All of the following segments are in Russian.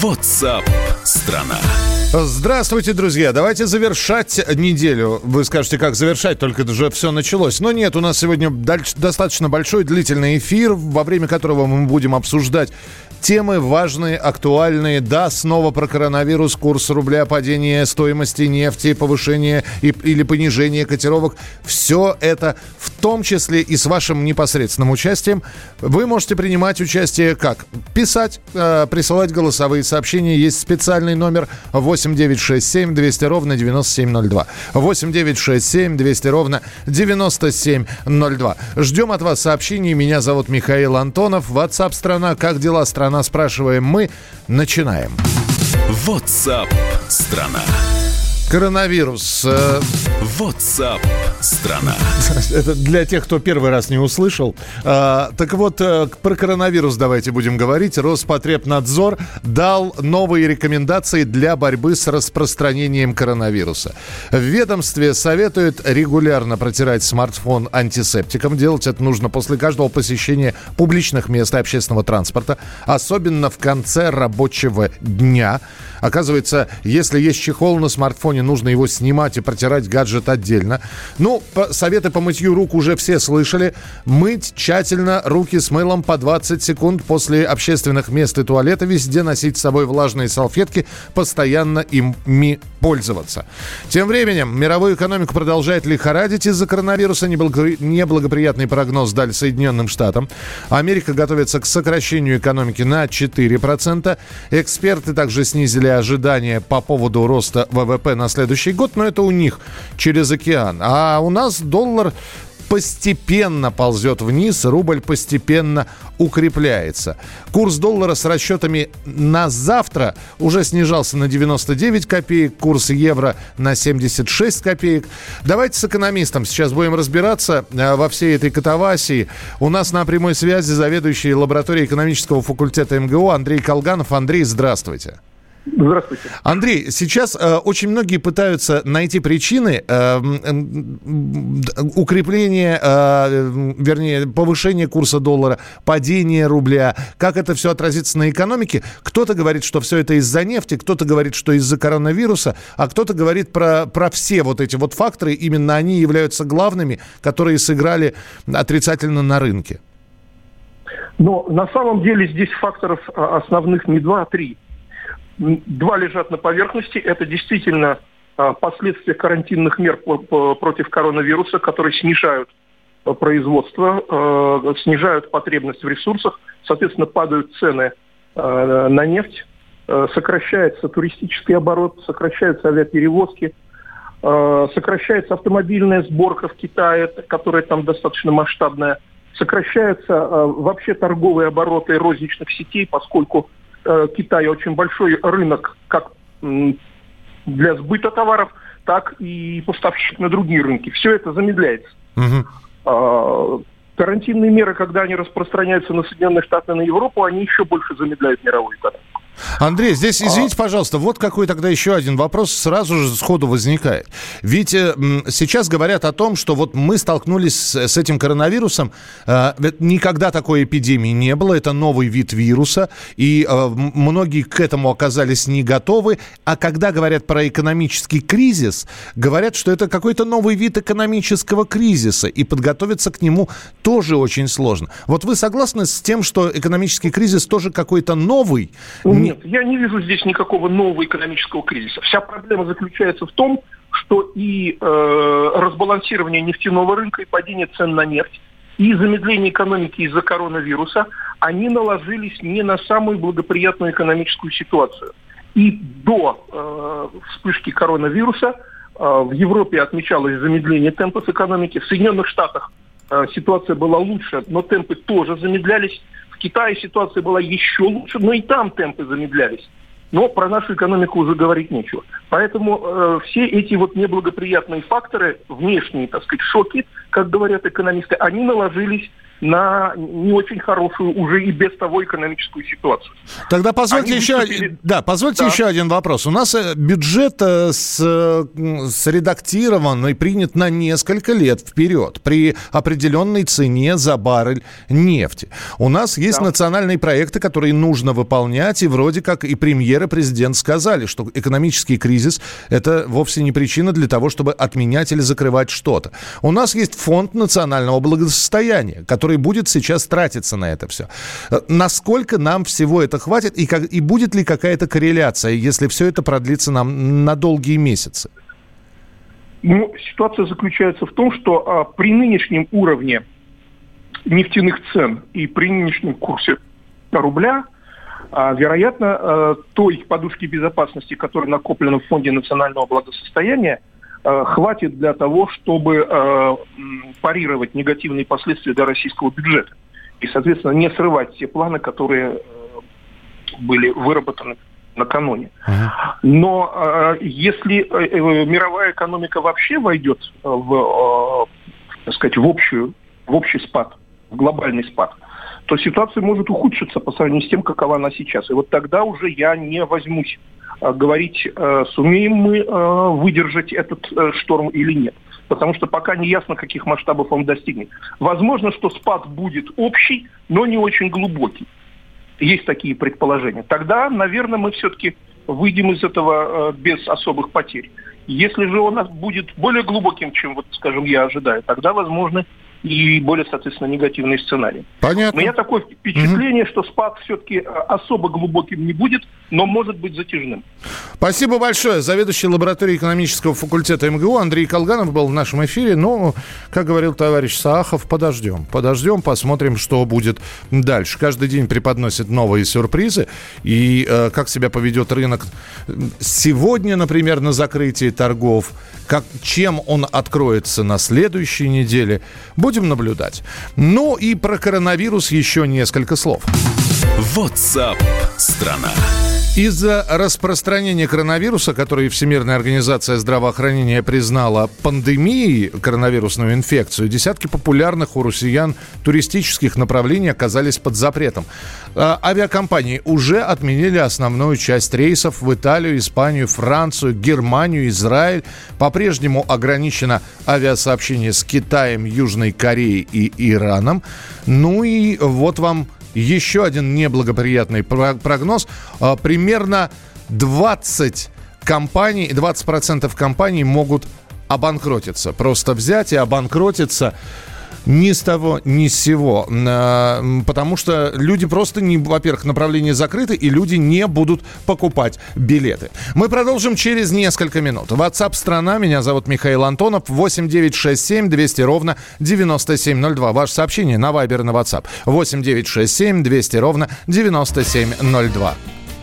WhatsApp страна. Здравствуйте, друзья. Давайте завершать неделю. Вы скажете, как завершать, только уже все началось. Но нет, у нас сегодня достаточно большой длительный эфир, во время которого мы будем обсуждать темы важные, актуальные. Да, снова про коронавирус, курс рубля, падение стоимости нефти, повышение или понижение котировок. Все это в том числе и с вашим непосредственным участием. Вы можете принимать участие как? Писать, присылать голосовые сообщения. Есть специальный номер 8 200 ровно 9702. 8 200 ровно 9702. Ждем от вас сообщений. Меня зовут Михаил Антонов. WhatsApp страна. Как дела, страна? Спрашиваем мы. Начинаем. WhatsApp страна. Коронавирус. WhatsApp страна. Это для тех, кто первый раз не услышал. Так вот, про коронавирус давайте будем говорить. Роспотребнадзор дал новые рекомендации для борьбы с распространением коронавируса. В ведомстве советуют регулярно протирать смартфон антисептиком. Делать это нужно после каждого посещения публичных мест и общественного транспорта, особенно в конце рабочего дня. Оказывается, если есть чехол на смартфоне, нужно его снимать и протирать гаджет отдельно. Ну, советы по мытью рук уже все слышали. Мыть тщательно руки с мылом по 20 секунд после общественных мест и туалета. Везде носить с собой влажные салфетки, постоянно ими пользоваться. Тем временем мировую экономику продолжает лихорадить из-за коронавируса. Неблагоприятный прогноз дали Соединенным Штатам. Америка готовится к сокращению экономики на 4%. Эксперты также снизили ожидания по поводу роста ВВП на следующий год, но это у них через океан. А у нас доллар постепенно ползет вниз, рубль постепенно укрепляется. Курс доллара с расчетами на завтра уже снижался на 99 копеек, курс евро на 76 копеек. Давайте с экономистом сейчас будем разбираться во всей этой катавасии. У нас на прямой связи заведующий лабораторией экономического факультета МГУ Андрей Колганов. Андрей, здравствуйте. Здравствуйте. Андрей, сейчас очень многие пытаются найти причины укрепления, вернее, повышения курса доллара, падения рубля, как это все отразится на экономике. Кто-то говорит, что все это из-за нефти, кто-то говорит, что из-за коронавируса, а кто-то говорит про все вот эти вот факторы, именно они являются главными, которые сыграли отрицательно на рынке. Но на самом деле здесь факторов основных не 2, а 3. 2 лежат на поверхности. Это действительно последствия карантинных мер против коронавируса, которые снижают производство, снижают потребность в ресурсах, соответственно, падают цены на нефть, сокращается туристический оборот, сокращаются авиаперевозки, сокращается автомобильная сборка в Китае, которая там достаточно масштабная, сокращаются вообще торговые обороты розничных сетей, поскольку Китай очень большой рынок как для сбыта товаров, так и поставщик на другие рынки. Все это замедляется. Карантинные меры, когда они распространяются на Соединенные Штаты и на Европу, они еще больше замедляют мировую экономику. Андрей, здесь, извините, пожалуйста, вот какой тогда еще один вопрос сразу же сходу возникает. Ведь сейчас говорят о том, что вот мы столкнулись с этим коронавирусом, никогда такой эпидемии не было, это новый вид вируса, и многие к этому оказались не готовы. А когда говорят про экономический кризис, говорят, что это какой-то новый вид экономического кризиса, и подготовиться к нему тоже очень сложно. Вот вы согласны с тем, что экономический кризис тоже какой-то новый? Нет, я не вижу здесь никакого нового экономического кризиса. Вся проблема заключается в том, что и разбалансирование нефтяного рынка, и падение цен на нефть, и замедление экономики из-за коронавируса, они наложились не на самую благоприятную экономическую ситуацию. И до вспышки коронавируса в Европе отмечалось замедление темпов экономики, в Соединенных Штатах ситуация была лучше, но темпы тоже замедлялись. В Китае ситуация была еще лучше, но и там темпы замедлялись. Но про нашу экономику уже говорить нечего. Поэтому все эти вот неблагоприятные факторы, внешние, так сказать, шоки, как говорят экономисты, они наложились на не очень хорошую уже и без того экономическую ситуацию. Тогда позвольте еще один вопрос. У нас бюджет средактирован и принят на несколько лет вперед при определенной цене за баррель нефти. У нас есть национальные проекты, которые нужно выполнять, и вроде как и премьер, и президент сказали, что экономический кризис – это вовсе не причина для того, чтобы отменять или закрывать что-то. У нас есть фонд национального благосостояния, который будет сейчас тратиться на это все. Насколько нам всего это хватит, и будет ли какая-то корреляция, если все это продлится нам на долгие месяцы? Ситуация заключается в том, что при нынешнем уровне нефтяных цен и при нынешнем курсе рубля, вероятно, той подушки безопасности, которая накоплена в Фонде национального благосостояния, хватит для того, чтобы парировать негативные последствия для российского бюджета. И, соответственно, не срывать те планы, которые были выработаны накануне. Но если мировая экономика вообще войдет в общий спад, в глобальный спад, то ситуация может ухудшиться по сравнению с тем, какова она сейчас. И вот тогда уже я не возьмусь говорить, сумеем мы выдержать этот шторм или нет. Потому что пока не ясно, каких масштабов он достигнет. Возможно, что спад будет общий, но не очень глубокий. Есть такие предположения. Тогда, наверное, мы все-таки выйдем из этого без особых потерь. Если же он будет более глубоким, чем, я ожидаю, тогда возможны и более, соответственно, негативные сценарии. Понятно. У меня такое впечатление, что спад все-таки особо глубоким не будет, но может быть затяжным. Спасибо большое. Заведующий лабораторией экономического факультета МГУ Андрей Колганов был в нашем эфире. Как говорил товарищ Саахов, подождем, посмотрим, что будет дальше. Каждый день преподносит новые сюрпризы. И как себя поведет рынок сегодня, например, на закрытии торгов, чем он откроется на следующей неделе, будем наблюдать. И про коронавирус еще несколько слов. WhatsApp страна. Из-за распространения коронавируса, который Всемирная организация здравоохранения признала пандемией, коронавирусную инфекцию, десятки популярных у россиян туристических направлений оказались под запретом. Авиакомпании уже отменили основную часть рейсов в Италию, Испанию, Францию, Германию, Израиль. По-прежнему ограничено авиасообщение с Китаем, Южной Кореей и Ираном. И вот вам еще один неблагоприятный прогноз. Примерно 20% компаний могут обанкротиться. Просто взять и обанкротиться ни с того, ни с сего. Потому что люди просто, во-первых, направления закрыты, и люди не будут покупать билеты. Мы продолжим через несколько минут. WhatsApp страна. Меня зовут Михаил Антонов. 8 200 ровно 9702. Ваше сообщение на Viber, на WhatsApp. 8 200 ровно 9702.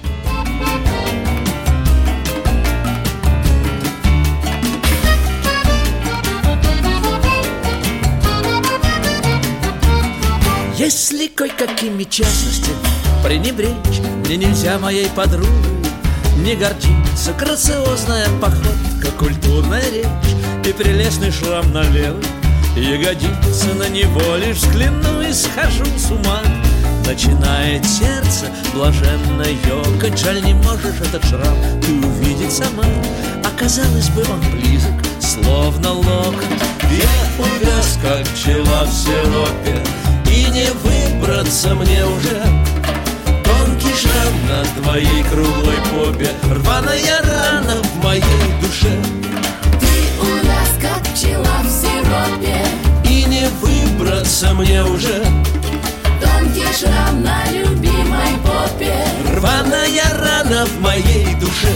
Если кое-какими частностями пренебречь, мне нельзя моей подругой не гордиться. Грациозная походка, культурная речь и прелестный шрам на левой ягодице. На него лишь взгляну и схожу с ума. Начинает сердце блаженно ёкать. Жаль, не можешь этот шрам ты увидеть сама. Оказалось бы, он близок, словно локоть. Я увяз, как пчела в сиропе, и не выбраться мне уже. Тонкий шрам на твоей круглой попе, рваная рана в моей душе. Ты увяз, как пчела в сиропе, и не выбраться мне уже. Тонкий шрам на любимой попе, рваная рана в моей душе.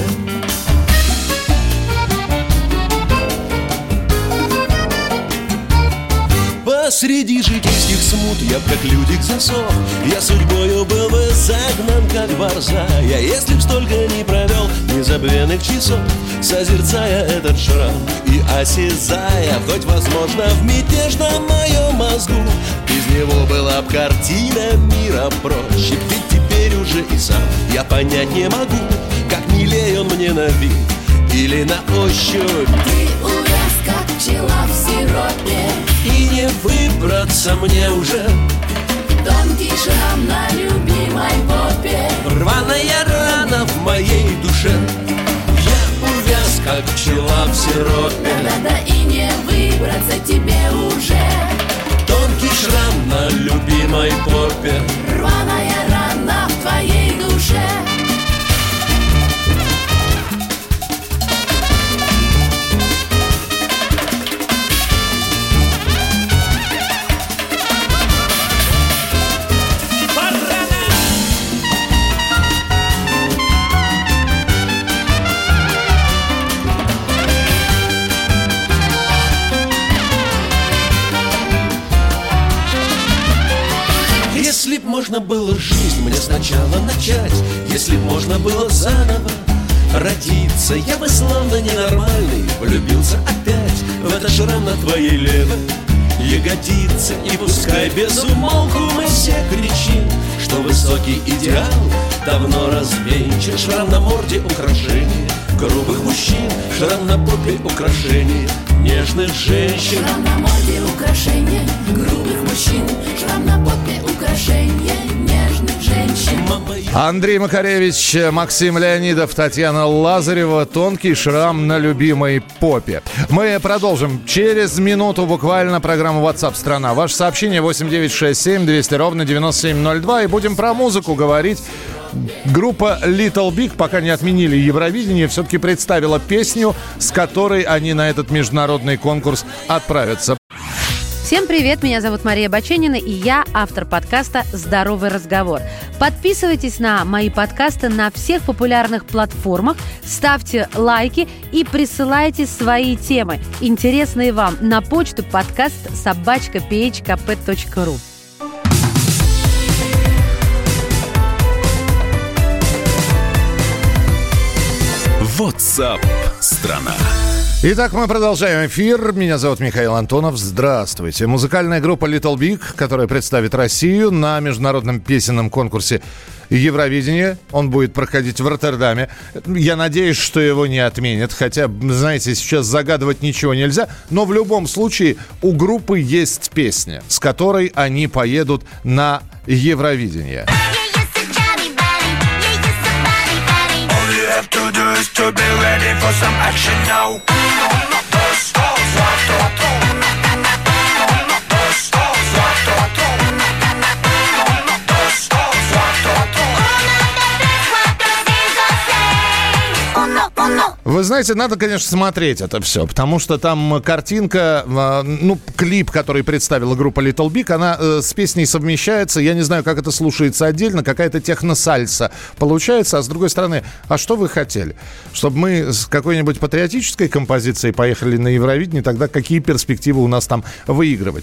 Посреди житейских смут я, как людик, засох. Я судьбою был бы загнан, как борзая. Если б столько не провел незабвенных часов, созерцая этот шрам и осязая, хоть, возможно, в мятежном моем мозгу без него была б картина мира проще. Ведь теперь уже и сам я понять не могу, как милей он мне на вид или на ощупь. ты увяз, как пчела в сиропе, и не выбраться нравится мне уже. Тонкий шрам на любимой попе, Рваная рана в моей душе. Я увяз, как пчела в сиропе. да-да, и не выбраться тебе уже. Тонкий шрам на любимой попе. Рваная рана в твоей душе. Если б можно было жизнь мне сначала начать, если б можно было заново родиться, я бы словно ненормальный влюбился опять в этот шрам на твоей левой ягодице. И пускай без умолку мы все кричим, что высокий идеал давно развенчан. Шрам на морде украшение грубых мужчин, шрам на попе украшение нежных женщин. Шрам на морде украшение грубых мужчин, шрам на попе украшение нежных женщин. Андрей Макаревич, Максим Леонидов, Татьяна Лазарева. Тонкий шрам на любимой попе. Мы продолжим через минуту буквально программу WhatsApp страна. Ваше сообщение 8967-200-97-02. И будем про музыку говорить. Группа Little Big, пока не отменили Евровидение, все-таки представила песню, с которой они на этот международный конкурс отправятся. Всем привет, меня зовут Мария Баченина, и я автор подкаста «Здоровый разговор». Подписывайтесь на мои подкасты на всех популярных платформах, ставьте лайки и присылайте свои темы, интересные вам, на почту podcast@phkp.ru. WhatsApp страна. Итак, мы продолжаем эфир. Меня зовут Михаил Антонов. Здравствуйте. Музыкальная группа Little Big, которая представит Россию на международном песенном конкурсе Евровидение. Он будет проходить в Роттердаме. Я надеюсь, что его не отменят. Хотя, знаете, сейчас загадывать ничего нельзя. Но в любом случае у группы есть песня, с которой они поедут на Евровидение. To be ready for some action now. Вы знаете, надо, конечно, смотреть это все, потому что там картинка, клип, который представила группа Little Big, она с песней совмещается. Я не знаю, как это слушается отдельно, какая-то техносальса получается. А с другой стороны, а что вы хотели? Чтобы мы с какой-нибудь патриотической композицией поехали на Евровидение, тогда какие перспективы у нас там выигрывать?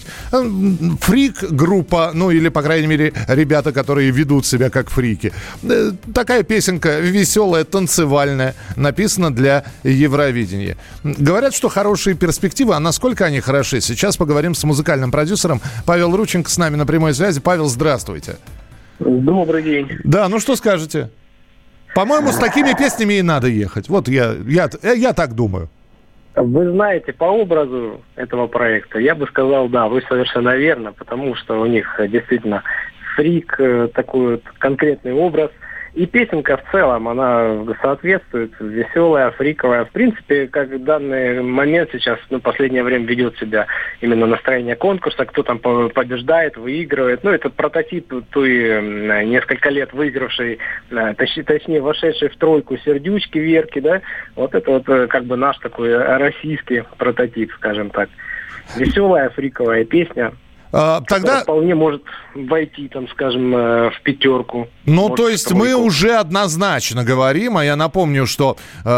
Фрик группа, или, по крайней мере, ребята, которые ведут себя как фрики. Такая песенка веселая, танцевальная, написана для Евровидения. Говорят, что хорошие перспективы, а насколько они хороши? Сейчас поговорим с музыкальным продюсером. Павел Рученко с нами на прямой связи. Павел, здравствуйте. Добрый день. Да, что скажете? По-моему, с такими песнями и надо ехать. Вот я так думаю. Вы знаете, по образу этого проекта, я бы сказал, да, вы совершенно верно, потому что у них действительно фрик, такой вот конкретный образ. И песенка в целом, она соответствует, веселая, фриковая. В принципе, как в данный момент сейчас, в последнее время ведет себя именно настроение конкурса, кто там побеждает, выигрывает. Это прототип той несколько лет выигравшей, точнее вошедшей в тройку Сердючки Верки, да. Вот это вот как бы наш такой российский прототип, скажем так. Веселая, фриковая песня. Тогда вполне может войти, скажем, в пятерку. То есть мы уже однозначно говорим, а я напомню, что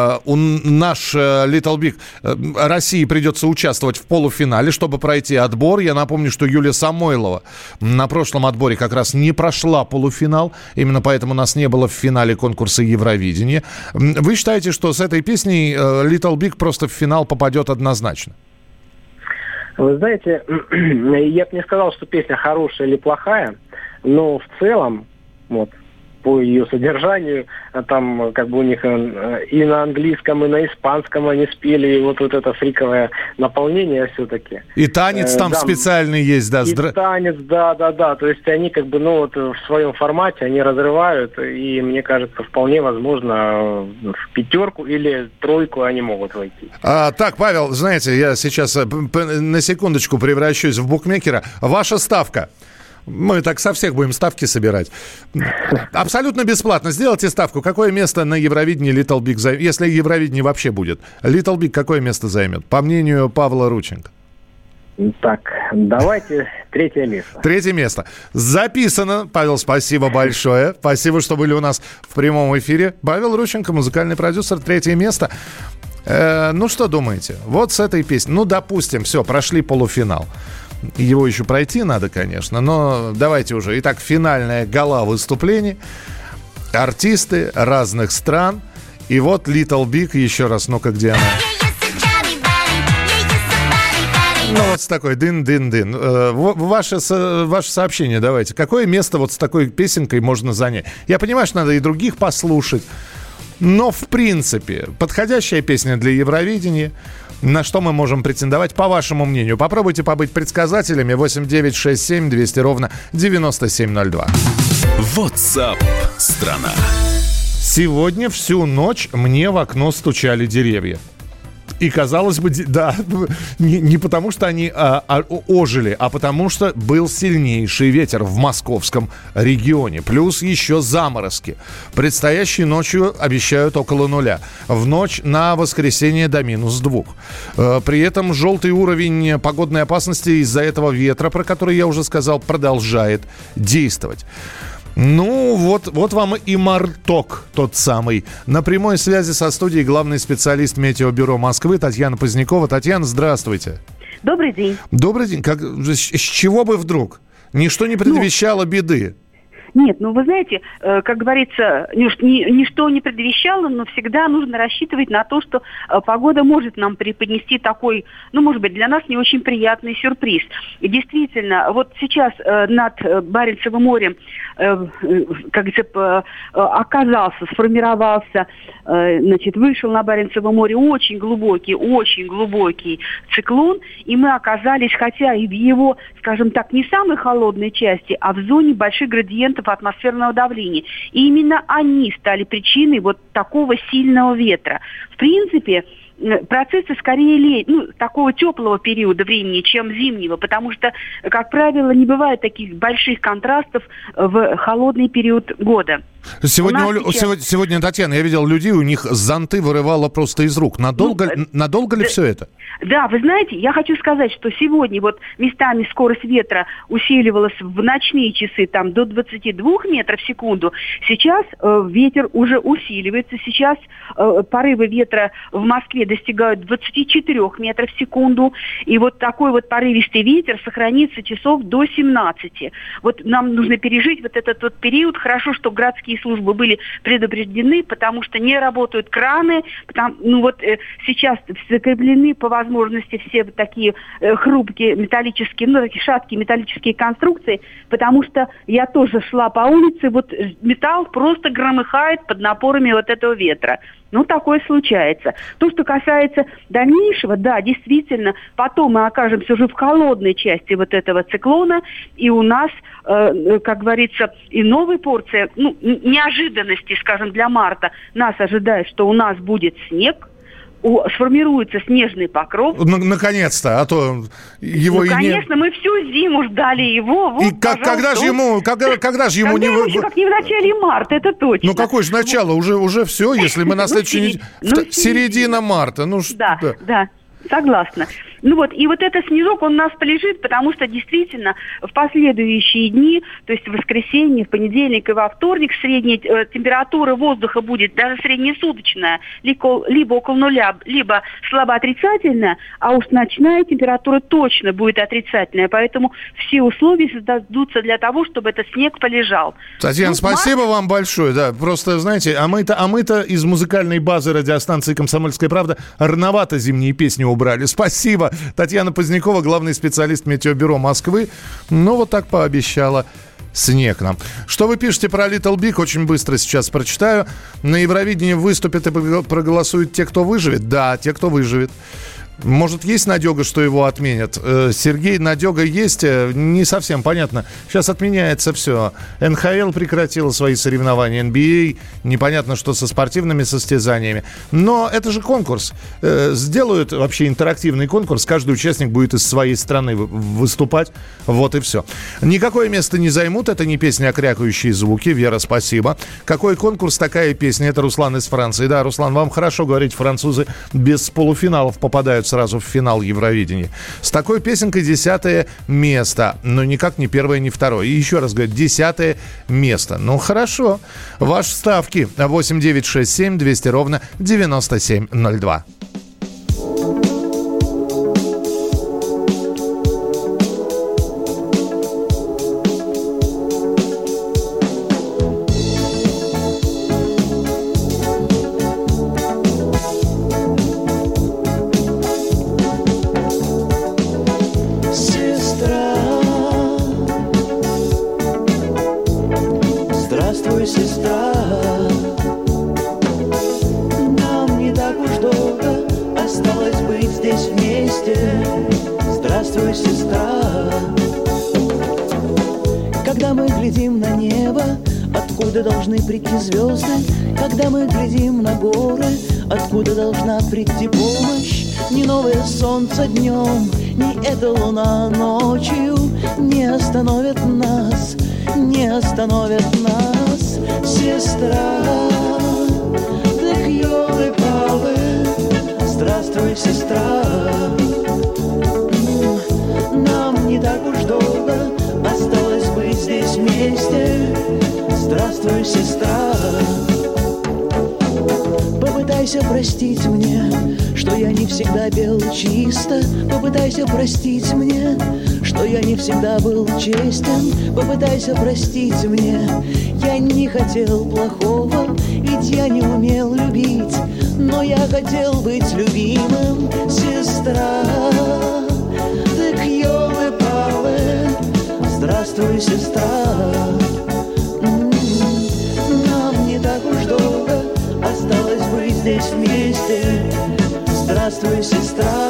наш Little Big России придется участвовать в полуфинале, чтобы пройти отбор. Я напомню, что Юлия Самойлова на прошлом отборе как раз не прошла полуфинал, именно поэтому нас не было в финале конкурса Евровидения. Вы считаете, что с этой песней Little Big просто в финал попадет однозначно? Вы знаете, я бы не сказал, что песня хорошая или плохая, но в целом, по ее содержанию. Там как бы у них и на английском, и на испанском они спели, и вот это фриковое наполнение все-таки. И танец там специальный есть, да? И танец, да. То есть они как бы, в своем формате они разрывают, и мне кажется, вполне возможно в 5 или 3 они могут войти. Так, Павел, знаете, я сейчас на секундочку превращусь в букмекера. Ваша ставка. Мы так со всех будем ставки собирать. Абсолютно бесплатно. Сделайте ставку. Какое место на Евровидении Little Big займет? Если Евровидение вообще будет. Little Big какое место займет? По мнению Павла Рученко. Так, давайте 3 место. 3 место. Записано. Павел, спасибо большое. Спасибо, что были у нас в прямом эфире. Павел Рученко, музыкальный продюсер, 3 место. Ну, что думаете? Вот с этой песней. Допустим, все, прошли полуфинал. Его еще пройти надо, конечно, но давайте уже. Итак, финальная гала выступлений. Артисты разных стран. И вот Little Big, еще раз, ну-ка, где она? Ну, вот с такой дын-дын-дын. Ваше сообщение давайте. Какое место вот с такой песенкой можно занять? Я понимаю, что надо и других послушать. Но, в принципе, подходящая песня для Евровидения. На что мы можем претендовать, по вашему мнению? Попробуйте побыть предсказателями. 8-967-200-97-02. WhatsApp страна. Сегодня всю ночь мне в окно стучали деревья. И, казалось бы, да, не потому, что они ожили, а потому, что был сильнейший ветер в московском регионе. Плюс еще заморозки. Предстоящей ночью обещают около 0. В ночь на воскресенье до -2. При этом желтый уровень погодной опасности из-за этого ветра, про который я уже сказал, продолжает действовать. Ну, вот вам и марток тот самый. На прямой связи со студией главный специалист Метеобюро Москвы Татьяна Позднякова. Татьяна, здравствуйте. Добрый день. Добрый день. С чего бы вдруг? Ничто не предвещало беды. Нет, вы знаете, как говорится, ничто не предвещало, но всегда нужно рассчитывать на то, что погода может нам преподнести такой, может быть, для нас не очень приятный сюрприз. И действительно, вот сейчас над Баренцевым морем, сформировался, вышел на Баренцево море очень глубокий циклон, и мы оказались, хотя и в его, скажем так, не самой холодной части, а в зоне больших градиентов атмосферного давления. И именно они стали причиной вот такого сильного ветра. В принципе, процессы скорее такого теплого периода времени, чем зимнего, потому что, как правило, не бывает таких больших контрастов в холодный период года. Сегодня, Татьяна, я видел людей, у них зонты вырывало просто из рук. Надолго ли все это? Да, вы знаете, я хочу сказать, что сегодня вот местами скорость ветра усиливалась в ночные часы до 22 метров в секунду. Сейчас ветер уже усиливается. Сейчас порывы ветра в Москве достигают 24 метров в секунду. И вот такой вот порывистый ветер сохранится часов до 17. Вот нам нужно пережить вот этот вот период. Хорошо, что городские службы были предупреждены, потому что не работают краны. Сейчас закреплены по возможности все такие хрупкие металлические, такие шаткие металлические конструкции, потому что я тоже шла по улице, металл просто громыхает под напорами вот этого ветра. Такое случается. То, что касается дальнейшего, да, действительно, потом мы окажемся уже в холодной части вот этого циклона, и у нас, как говорится, и новая порция, неожиданности, скажем, для марта. Нас ожидает, что у нас будет снег, сформируется снежный покров. Наконец-то, а то его и конечно, мы всю зиму ждали его. И когда же ему не... еще как не в начале марта, это точно. Какое же начало? Уже все, если мы на следующей неделе... Середина марта. Да. Согласна. И вот этот снежок, он у нас полежит, потому что действительно в последующие дни, то есть в воскресенье, в понедельник и во вторник, средняя температура воздуха будет даже среднесуточная, либо около 0, либо слабо отрицательная, а уж ночная температура точно будет отрицательная. Поэтому все условия создадутся для того, чтобы этот снег полежал. Татьяна, спасибо вам большое. Да, просто, знаете, а мы-то из музыкальной базы радиостанции «Комсомольская правда» рановато зимние песни убрали. Спасибо. Татьяна Позднякова, главный специалист Метеобюро Москвы. Вот так пообещала снег нам. Что вы пишете про Little Big? Очень быстро сейчас прочитаю. На Евровидении выступят и проголосуют те, кто выживет? Да, те, кто выживет. Может, есть надега, что его отменят? Сергей, надега есть? Не совсем понятно. Сейчас отменяется все. НХЛ прекратила свои соревнования, NBA. Непонятно, что со спортивными состязаниями. Но это же конкурс. Сделают вообще интерактивный конкурс. Каждый участник будет из своей страны выступать. Вот и все. Никакое место не займут. Это не песня, а крякающие звуки. Вера, спасибо. Какой конкурс, такая песня. Это Руслан из Франции. Да, Руслан, вам хорошо говорить. Французы без полуфиналов попадают сразу в финал Евровидения. С такой песенкой 10 место. Но никак не первое, не второе. И еще раз говорю, 10 место. Ну, хорошо. Ваши ставки 8967 200 ровно 9702. Должны прийти звезды, когда мы глядим на горы, откуда должна прийти помощь. Ни новое солнце днем, ни эта луна ночью не остановят нас, не остановят нас, сестра. Так ёлы-палы, здравствуй, сестра. Нам не так уж долго осталось быть здесь вместе. Здравствуй, сестра. Попытайся простить мне, что я не всегда пел чисто. Попытайся простить мне, что я не всегда был честен. Попытайся простить мне, я не хотел плохого, ведь я не умел любить, но я хотел быть любимым, сестра. Так ёлы-палы, здравствуй, сестра. Так уж долго осталось быть здесь вместе. Здравствуй, сестра.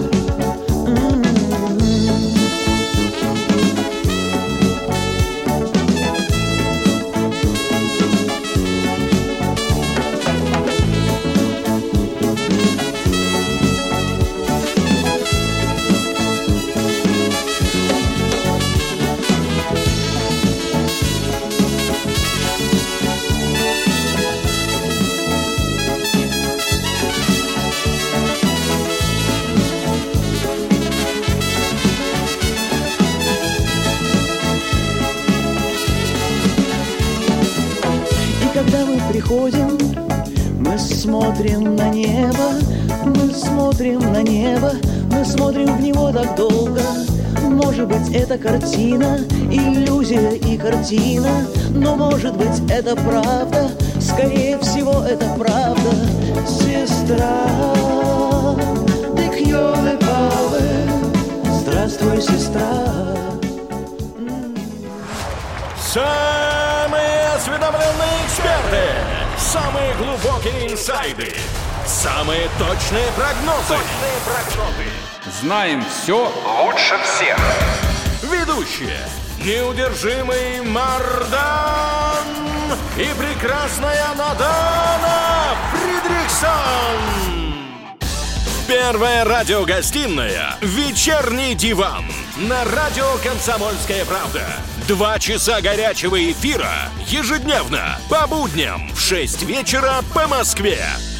Приходим, мы смотрим на небо, мы смотрим на небо, мы смотрим в него так долго. Может быть, это картина, иллюзия и картина, но может быть, это правда, скорее всего, это правда, сестра. Так ёлы-палы, здравствуй, сестра. Самые осведомленные эксперты, самые глубокие инсайды, самые точные прогнозы. Знаем все лучше всех. Ведущие: неудержимый Мардан и прекрасная Надана Фридрихсон. Первая радиогостинная «Вечерний диван» на радио «Комсомольская правда». 2 часа горячего эфира ежедневно по будням в 6 вечера по Москве.